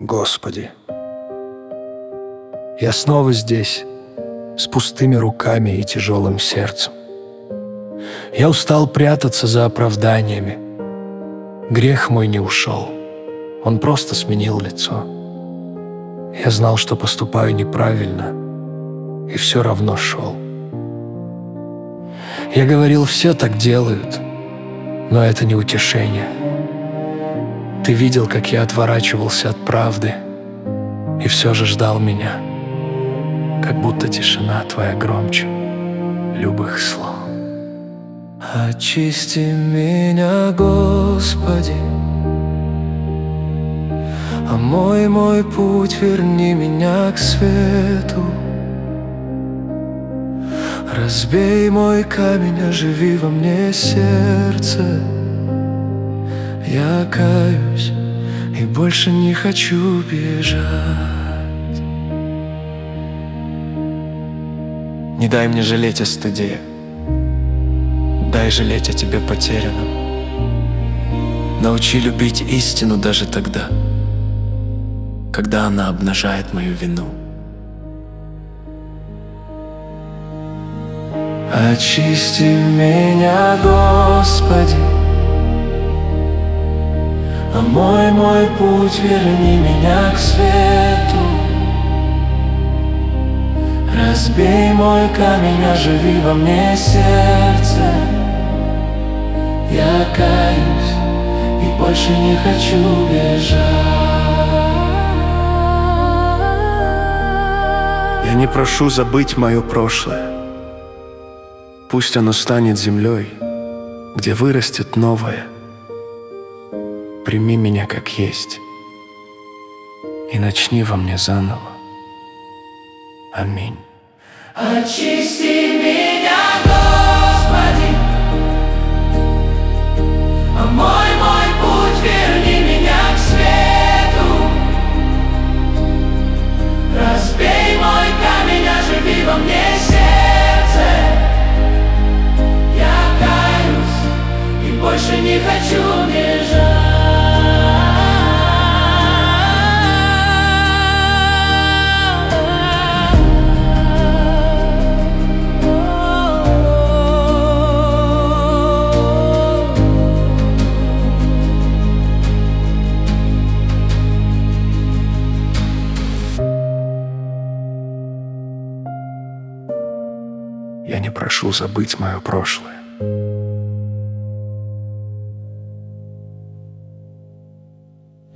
Господи, я снова здесь, с пустыми руками и тяжелым сердцем. Я устал прятаться за оправданиями. Грех мой не ушел, он просто сменил лицо. Я знал, что поступаю неправильно, и все равно шел. Я говорил, все так делают, но это не утешение. Ты видел, как я отворачивался от правды, и все же ждал меня, как будто тишина твоя громче любых слов. Очисти меня, Господи, омой мой путь, верни меня к свету. Разбей мой камень, оживи во мне сердце. Я каюсь и больше не хочу бежать. Не дай мне жалеть о стыде, дай жалеть о тебе потерянном. Научи любить истину даже тогда, когда она обнажает мою вину. Очисти меня, Господи, омой мой путь, верни меня к свету. Разбей мой камень, оживи во мне сердце. Я каюсь и больше не хочу бежать. Я не прошу забыть мое прошлое. Пусть оно станет землей, где вырастет новое. Прими меня как есть и начни во мне заново. Аминь. Очисти меня, Господи, омой мой путь, верни меня к свету. Разбей мой камень, оживи во мне сердце. Я каюсь и больше не хочу бежать. Я не прошу забыть мое прошлое.